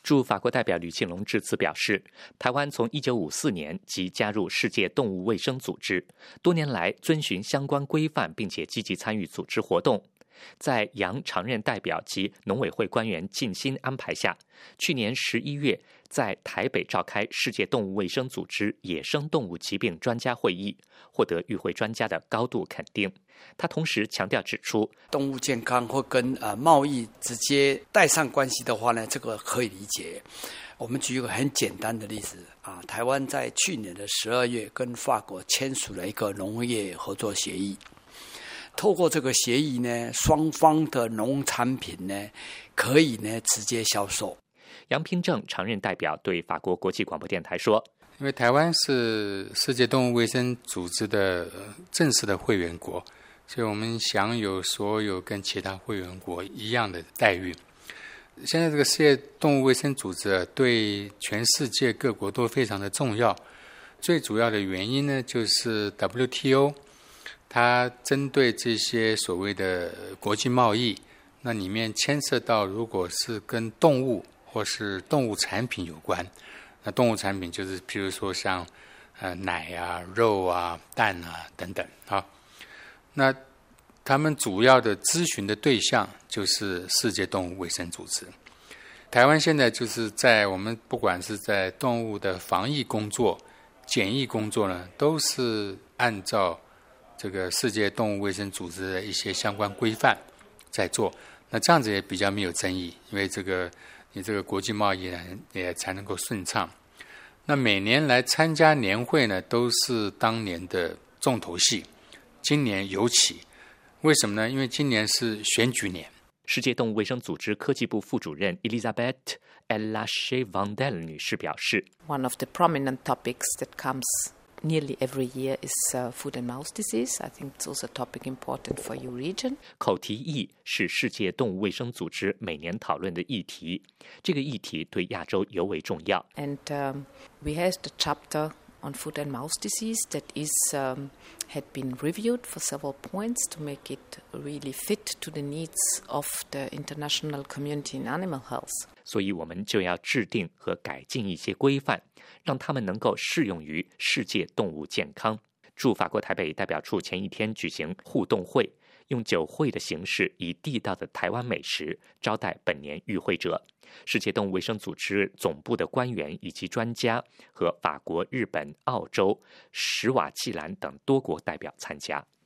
驻法国代表吕庆龙致辞表示，台湾从1954年即加入世界动物卫生组织，多年来遵循相关规范，并且积极参与组织活动。在杨常任代表及农委会官员尽心安排下，去年11月在台北召开世界动物卫生组织野生动物疾病专家会议，获得与会专家的高度肯定。他同时强调指出， 动物健康或跟贸易直接带上关系的话呢，这个可以理解。我们举一个很简单的例子啊，台湾在去年的12月跟法国签署了一个农业合作协议。透过这个协议呢，双方的农产品呢，可以呢直接销售。 杨平正常任代表对法国国际广播电台说， 因为台湾是世界动物卫生组织的正式的会员国，所以我们享有所有跟其他会员国一样的待遇。现在这个世界动物卫生组织对全世界各国都非常的重要，最主要的原因呢，就是 WTO它针对这些所谓的国际贸易，那里面牵涉到如果是跟动物或是动物产品有关，那动物产品就是譬如说像奶啊、肉啊、蛋啊等等啊，那他们主要的咨询的对象就是世界动物卫生组织。台湾现在就是在我们不管是在动物的防疫工作、检疫工作呢，都是按照这个世界动物卫生组织的一些相关规范在做，那这样子也比较没有争议，因为你这个国际贸易呢也才能够顺畅。那每年来参加年会呢，都是当年的重头戏，今年尤其。为什么呢？因为今年是选举年。 世界动物卫生组织科技部副主任 Elisabeth Elache-Vandel 女士表示 One of the prominent topics that comes nearly every year is foot and mouth disease. I think it's also a topic important for your region. 口蹄疫是世界动物卫生组织每年讨论的议题，这个议题对亚洲尤为重要。 And we have the chapter on foot and mouth disease that is had been reviewed for several points to make it really fit to the needs of the international community in animal health. 所以我们就要制定和改进一些规范，让它们能够适用于世界动物健康。驻法国台北代表处前一天举行互动会，用酒会的形式，以地道的台湾美食招待本年与会者。世界动物卫生组织总部的官员以及专家和法国、日本、澳洲、史瓦济兰等多国代表参加。